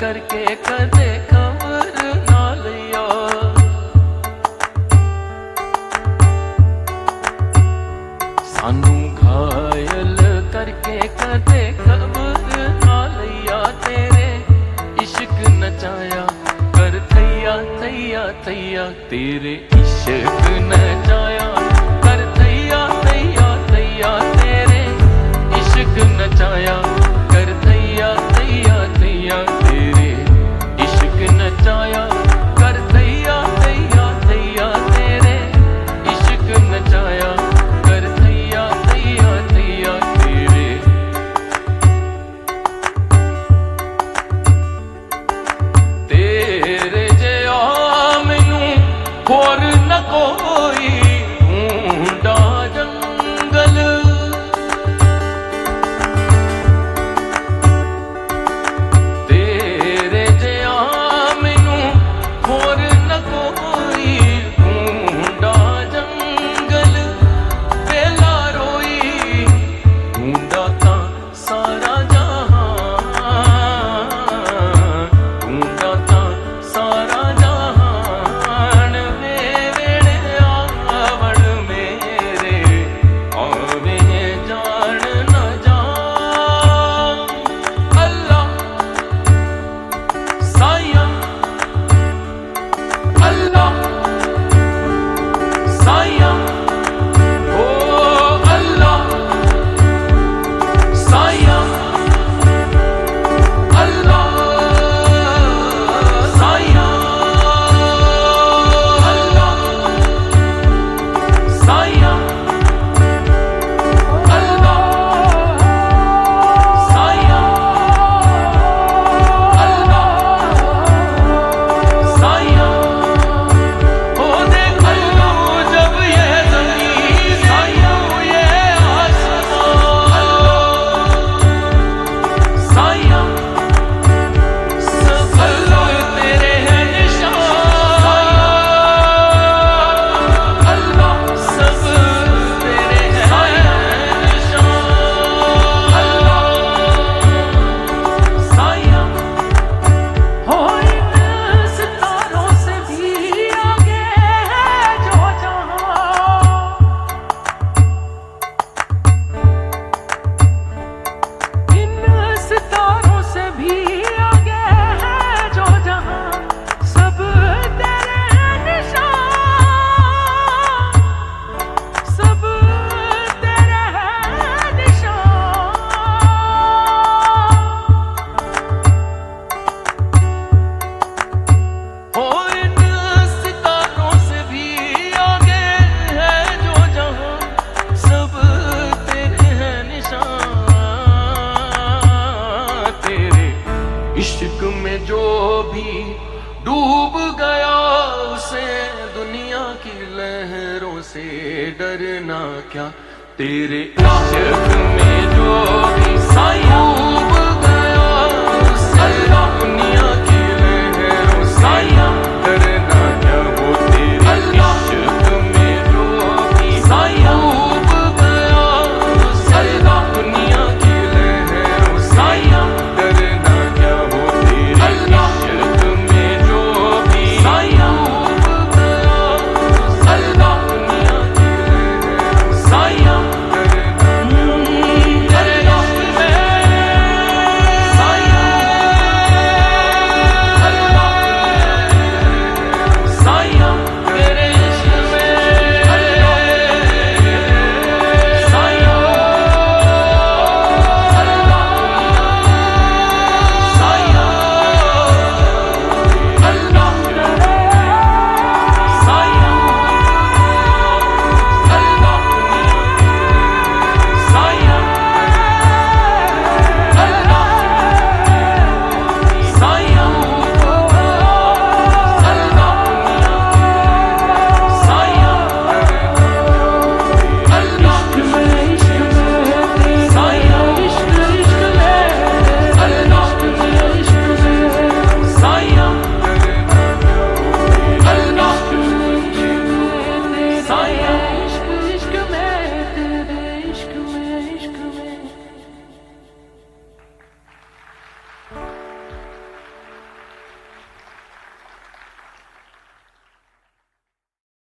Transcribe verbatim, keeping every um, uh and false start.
करके कदे खबर ना लिया। सानू घायल करके कदे खबर ना लिया। तेरे इश्क नचाया कर थैया थैया थैया, तेरे इश्क नचाया कर थैया थैया थैया, तेरे इश्क नचाया कर थैया थैया थैया, तेरे इश्क नचाया कर थैया थैया थैया, तेरे इश्क नचाया कर थैया थैया थैया, तेरे तेरे जिया मैनू होर न कोई ढूंढा जंगल। तेरे जिया मैनू होर न कोई ढूंढा जंगल। वेला रोई ढूंढा तां सारा जहां, ढूंढा तां सारा जहान। मेरे आवण मेरे आवे जान न जान। अल्लाह साया अल्लाह साया ओ अल्लाह साया अल्लाह साया अल्लाह साया अल्लाह साया अल्लाह साया। ओ देख अल्लाह जब ये ज़मीन साया ये आसमां, साया सब तेरे हैं निशान। अल्लाह सब तेरे हैं निशान। अल्लाह साया हो इन सितारों से भी आगे है जो जहां। इन सितारों से भी आगे है जो जहां, सब तेरे हैं निशान, सब तेरे हैं निशान। हो इन सितारों से भी आगे है जो जहां, सब तेरे हैं निशान। तेरे इश्क में जो भी डूब गया उसे दुनिया की लहरों से डरना क्या। तेरे इश्क